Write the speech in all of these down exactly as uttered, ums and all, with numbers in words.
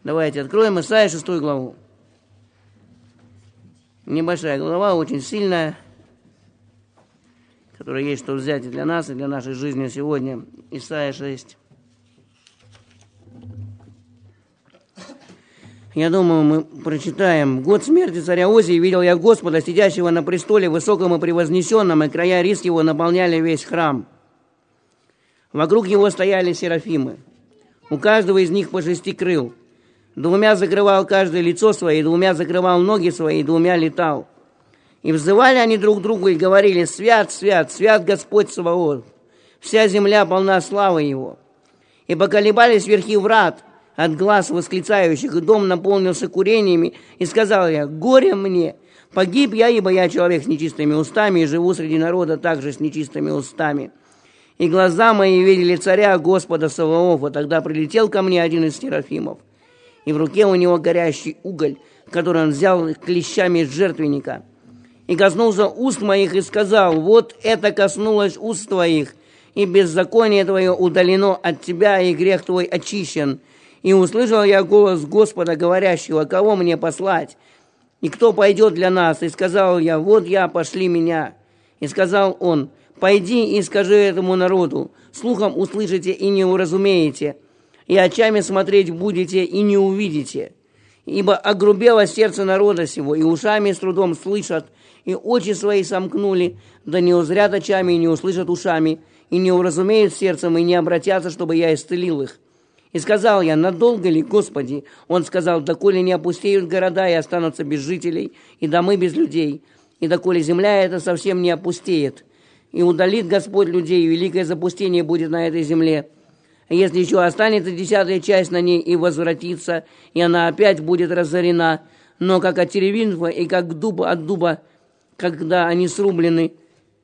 Давайте откроем Исайя шестую главу. Небольшая глава, очень сильная, которая есть что взять и для нас, и для нашей жизни сегодня. Исайя шесть. Я думаю, мы прочитаем. «В год смерти царя Озии видел я Господа, сидящего на престоле, высоком и превознесенном, и края рис его наполняли весь храм. Вокруг его стояли серафимы. У каждого из них по шести крыл. Двумя закрывал каждое лицо свое, двумя закрывал ноги свои, двумя летал. И взывали они друг другу и говорили: свят, свят, свят Господь Саваоф, вся земля полна славы его. И поколебались верхи врат от глаз восклицающих, и дом наполнился курениями, и сказал я: горе мне, погиб я, ибо я человек с нечистыми устами, и живу среди народа также с нечистыми устами. И глаза мои видели царя Господа Саваофа. Тогда прилетел ко мне один из серафимов, и в руке у него горящий уголь, который он взял клещами из жертвенника, и коснулся уст моих, и сказал: вот это коснулось уст твоих, и беззаконие твое удалено от тебя, и грех твой очищен. И услышал я голос Господа, говорящего: кого мне послать, и кто пойдет для нас? И сказал я: вот я, пошли меня. И сказал он: пойди и скажи этому народу, слухом услышите и не уразумеете, и очами смотреть будете и не увидите. Ибо огрубело сердце народа сего, и ушами с трудом слышат, и очи свои сомкнули, да не узрят очами, и не услышат ушами, и не уразумеют сердцем, и не обратятся, чтобы я исцелил их. И сказал я: надолго ли, Господи? Он сказал: доколе не опустеют города, и останутся без жителей, и домы без людей, и доколе земля эта совсем не опустеет. И удалит Господь людей, и великое запустение будет на этой земле. Если еще останется десятая часть на ней и возвратится, и она опять будет разорена, но как от теревинства и как дуба от дуба, когда они срублены,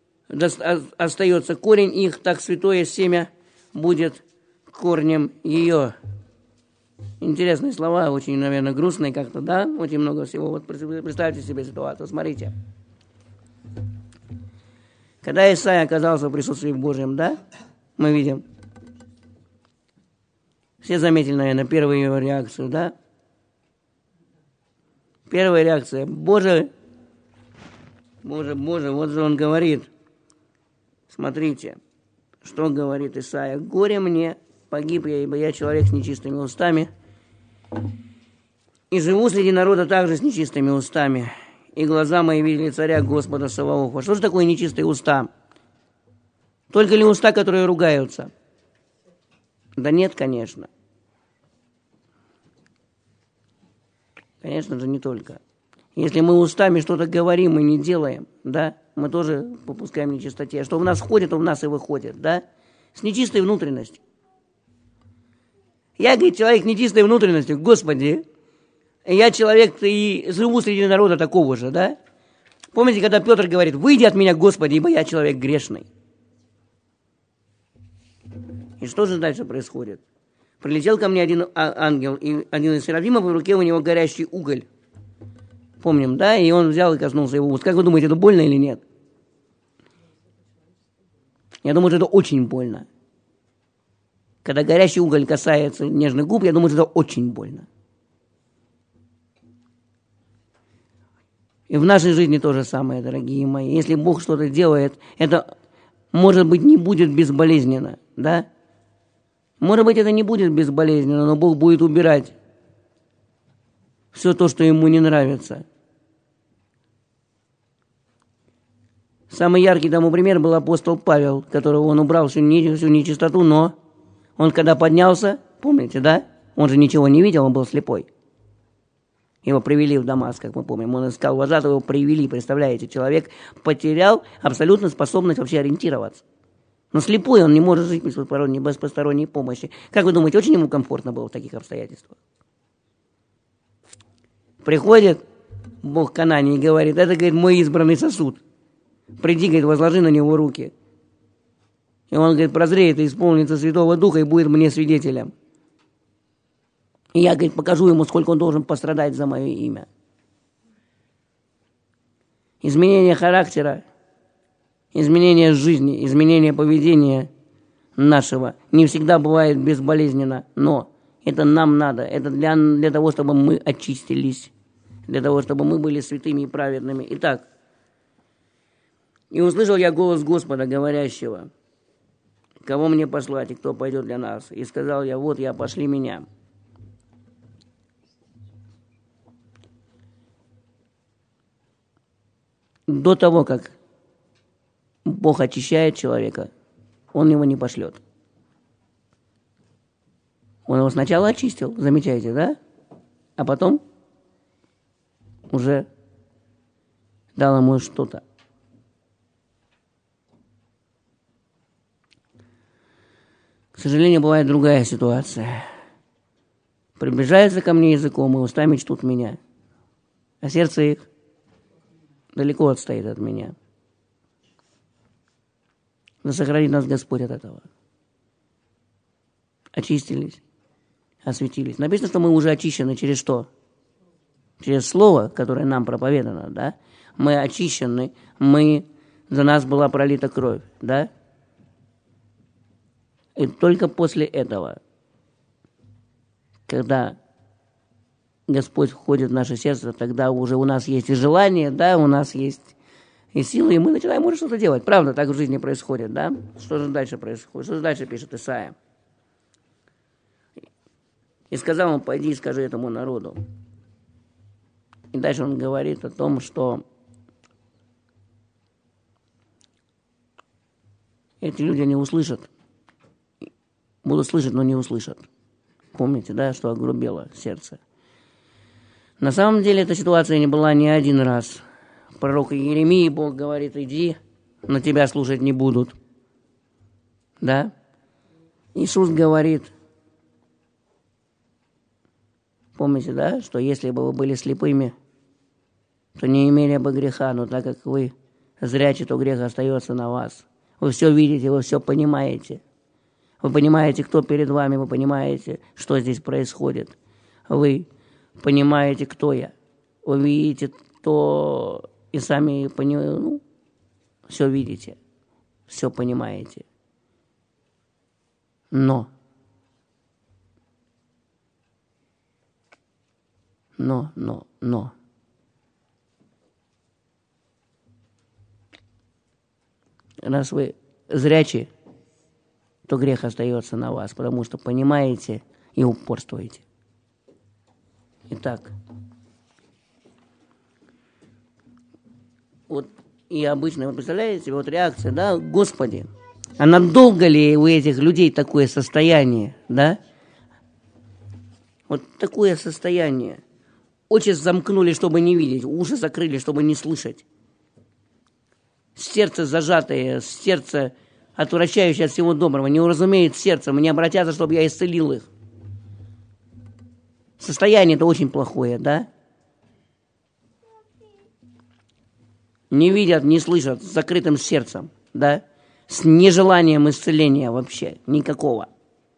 остается корень их, так святое семя будет корнем ее». Интересные слова, очень, наверное, грустные как-то, да? Очень много всего. Вот представьте себе ситуацию, смотрите. Когда Исайя оказался в присутствии Божьем, да, мы видим, все заметили, наверное, первую его реакцию, да? Первая реакция: Боже, Боже, Боже, вот же он говорит. Смотрите, что говорит Исайя: горе мне, погиб я, ибо я человек с нечистыми устами, и живу среди народа также с нечистыми устами, и глаза мои видели царя Господа Саваофа. Что же такое нечистые уста? Только ли уста, которые ругаются? Да нет, конечно. Конечно же, не только. Если мы устами что-то говорим и не делаем, да, мы тоже попускаем нечистоте. Что в нас входит, то в нас и выходит, да? С нечистой внутренностью. Я, говорит, человек с нечистой внутренностью, Господи, я человек и живу среди народа такого же, да? Помните, когда Петр говорит: выйди от меня, Господи, ибо я человек грешный. И что же дальше происходит? Прилетел ко мне один ангел, и один из серафимов, в руке у него горящий уголь. Помним, да? И он взял и коснулся его уст. Как вы думаете, это больно или нет? Я думаю, что это очень больно. Когда горящий уголь касается нежных губ, я думаю, что это очень больно. И в нашей жизни то же самое, дорогие мои. Если Бог что-то делает, это, может быть, не будет безболезненно, да? Может быть, это не будет безболезненно, но Бог будет убирать все то, что ему не нравится. Самый яркий тому пример был апостол Павел, которого он убрал всю нечистоту, но он когда поднялся, помните, да? Он же ничего не видел, он был слепой. Его привели в Дамаск, как мы помним. Он искал вожатого, его привели, представляете? Человек потерял абсолютно способность вообще ориентироваться. Но слепой, он не может жить без посторонней, без посторонней помощи. Как вы думаете, очень ему комфортно было в таких обстоятельствах? Приходит Бог к Анании и говорит: это, говорит, мой избранный сосуд. Приди, говорит, возложи на него руки. И он, говорит, прозреет и исполнится Святого Духа и будет мне свидетелем. И я, говорит, покажу ему, сколько он должен пострадать за мое имя. Изменение характера, изменение жизни, изменение поведения нашего не всегда бывает безболезненно, но Это нам надо. Это для, для того, чтобы мы очистились. Для того, чтобы мы были святыми и праведными. Итак, и услышал я голос Господа, говорящего: кого мне послать и кто пойдет для нас? И сказал я: вот я, пошли меня. До того, как Бог очищает человека, Он его не пошлет. Он его сначала очистил, замечаете, да? А потом уже дал ему что-то. К сожалению, бывает другая ситуация. Приближаются ко мне языком, и устами чтут меня, а сердце их далеко отстоит от меня. Да сохранит нас Господь от этого. Очистились, осветились. Написано, что мы уже очищены через что? Через Слово, которое нам проповедано, да? Мы очищены, мы, за нас была пролита кровь, да? И только после этого, когда Господь входит в наше сердце, тогда уже у нас есть и желание, да, у нас есть и силы, и мы начинаем уже что-то делать. Правда, так в жизни происходит, да? Что же дальше происходит? Что же дальше пишет Исаия? И сказал он: пойди и скажи этому народу. И дальше он говорит о том, что эти люди не услышат. Будут слышать, но не услышат. Помните, да, что огрубело сердце? На самом деле эта ситуация не была не один раз. Пророк Иеремии Бог говорит: иди, но тебя слушать не будут. Да? Иисус говорит, помните, да, что если бы вы были слепыми, то не имели бы греха, но так как вы зрячи, то грех остается на вас. Вы все видите, вы все понимаете. Вы понимаете, кто перед вами, вы понимаете, что здесь происходит. Вы понимаете, кто я. Вы видите то и сами понимаете, ну, все видите, все понимаете. Но, но, но, но. Раз вы зрячи, то грех остается на вас, потому что понимаете и упорствуете. Итак, вот и обычно, вы представляете, вот реакция, да, Господи, а надолго ли у этих людей такое состояние, да? Вот такое состояние. Очи замкнули, чтобы не видеть, уши закрыли, чтобы не слышать. Сердце зажатое, сердце отвращающее от всего доброго, не уразумеет сердцем, не обратятся, чтобы я исцелил их. Состояние-то очень плохое, да? Не видят, не слышат, с закрытым сердцем, да? С нежеланием исцеления вообще, никакого.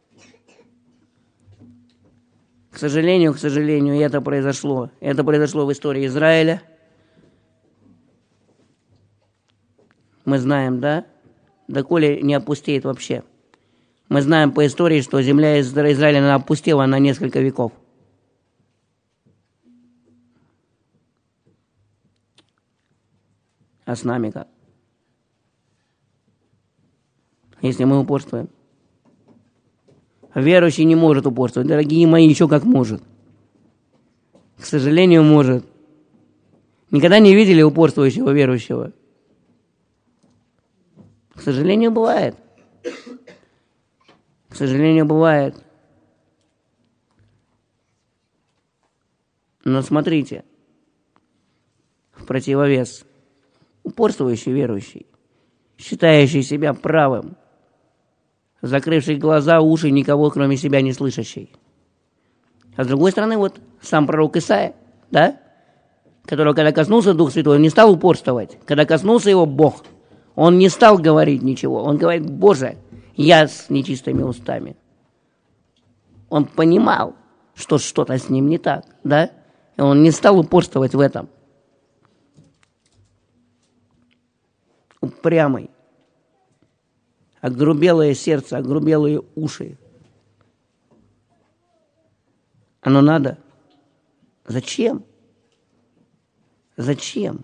К сожалению, к сожалению, это произошло. Это произошло в истории Израиля. Мы знаем, да? Доколе не опустеет вообще. Мы знаем по истории, что земля Израиля она опустела на несколько веков. А с нами как? Если мы упорствуем. Верующий не может упорствовать. Дорогие мои, еще как может. К сожалению, может. Никогда не видели упорствующего верующего? К сожалению, бывает. К сожалению, бывает. Но смотрите, в противовес упорствующий верующий, считающий себя правым, закрывший глаза, уши, никого кроме себя не слышащий. А с другой стороны, вот сам пророк Исаия, да, которого, когда коснулся Дух Святой, он не стал упорствовать. Когда коснулся его Бог, он не стал говорить ничего. Он говорит: Боже, я с нечистыми устами. Он понимал, что что-то с ним не так, да? И он не стал упорствовать в этом. Упрямый. Огрубелое сердце, огрубелые уши. Оно надо? Зачем? Зачем?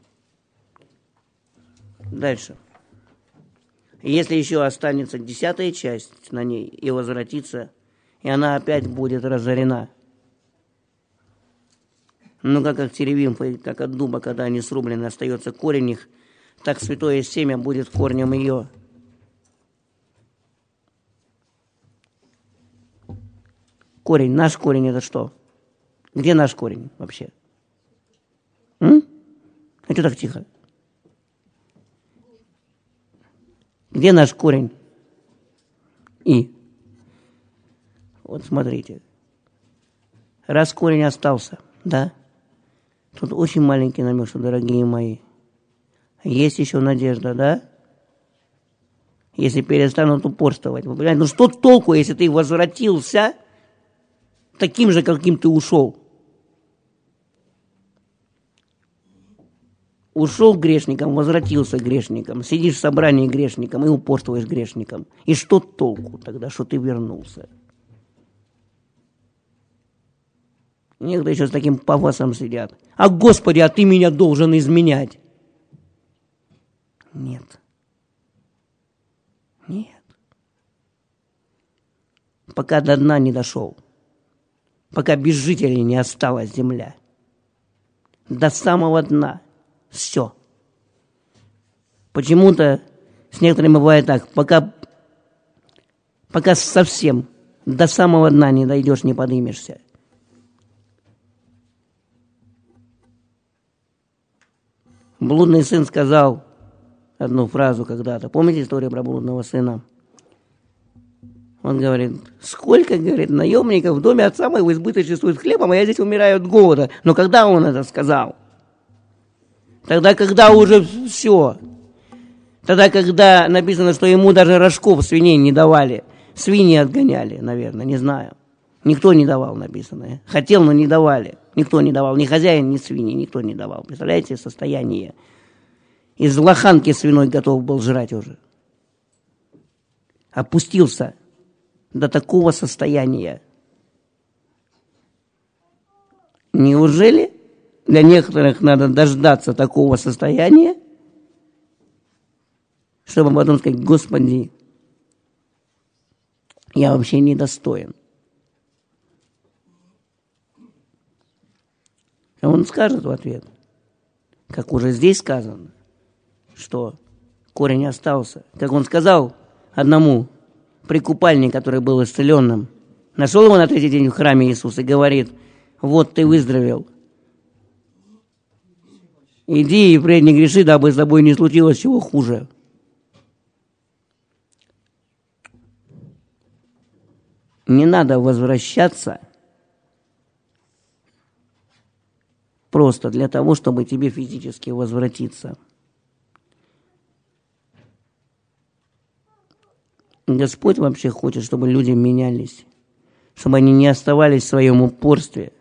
Дальше. Если еще останется десятая часть на ней и возвратится, и она опять будет разорена. Ну, как от теревим, как от дуба, когда они срублены, остается корень их, так святое семя будет корнем ее. Корень, наш корень это что? Где наш корень вообще? М? А что так тихо? Где наш корень? И. Вот смотрите. Раз корень остался, да? Тут очень маленький намек, что, дорогие мои, есть еще надежда, да? Если перестанут упорствовать. Вы понимаете, ну что толку, если ты возвратился таким же, каким ты ушел? Ушел грешником, возвратился грешником, сидишь в собрании грешником и упорствуешь грешником. И что толку тогда, что ты вернулся? Некоторые еще с таким пафосом сидят. А Господи, а ты меня должен изменять. Нет. Нет. Пока до дна не дошел, пока без жителей не осталась земля, до самого дна все. Почему-то с некоторыми бывает так, пока, пока совсем до самого дна не дойдешь, не поднимешься. Блудный сын сказал одну фразу когда-то. Помните историю про блудного сына? Он говорит, сколько, говорит, наемников в доме отца моего избыточествует хлебом, а я здесь умираю от голода. Но когда он это сказал? Тогда, когда уже все. Тогда, когда написано, что ему даже рожков свиней не давали. Свиньи отгоняли, наверное, не знаю. Никто не давал, написано. Хотел, но не давали. Никто не давал. Ни хозяин, ни свиньи, никто не давал. Представляете, состояние. Из лоханки свиной готов был жрать уже. Опустился до такого состояния. Неужели для некоторых надо дождаться такого состояния, чтобы потом сказать, Господи, я вообще недостоин. А он скажет в ответ, как уже здесь сказано, что корень остался. Как он сказал одному при купальне, который был исцеленным, нашел его на третий день в храме Иисус и говорит, вот ты выздоровел. Иди и впредь не греши, дабы с тобой не случилось чего хуже. Не надо возвращаться просто для того, чтобы тебе физически возвратиться. Господь вообще хочет, чтобы люди менялись, чтобы они не оставались в своем упорстве.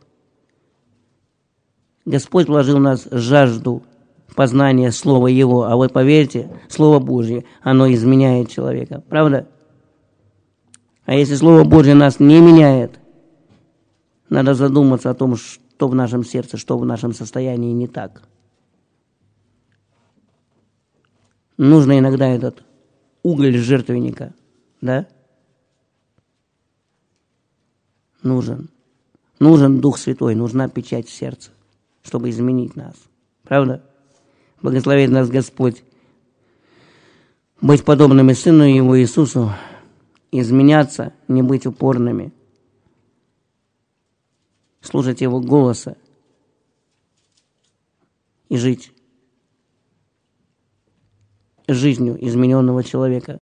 Господь вложил в нас жажду познания Слова Его, а вы поверьте, Слово Божье, оно изменяет человека. Правда? А если Слово Божье нас не меняет, надо задуматься о том, что в нашем сердце, что в нашем состоянии не так. Нужно иногда этот уголь жертвенника, да? Нужен. Нужен Дух Святой, нужна печать в сердце, чтобы изменить нас. Правда? Благословит нас Господь быть подобными Сыну Его Иисусу, изменяться, не быть упорными, слушать Его голоса и жить жизнью измененного человека.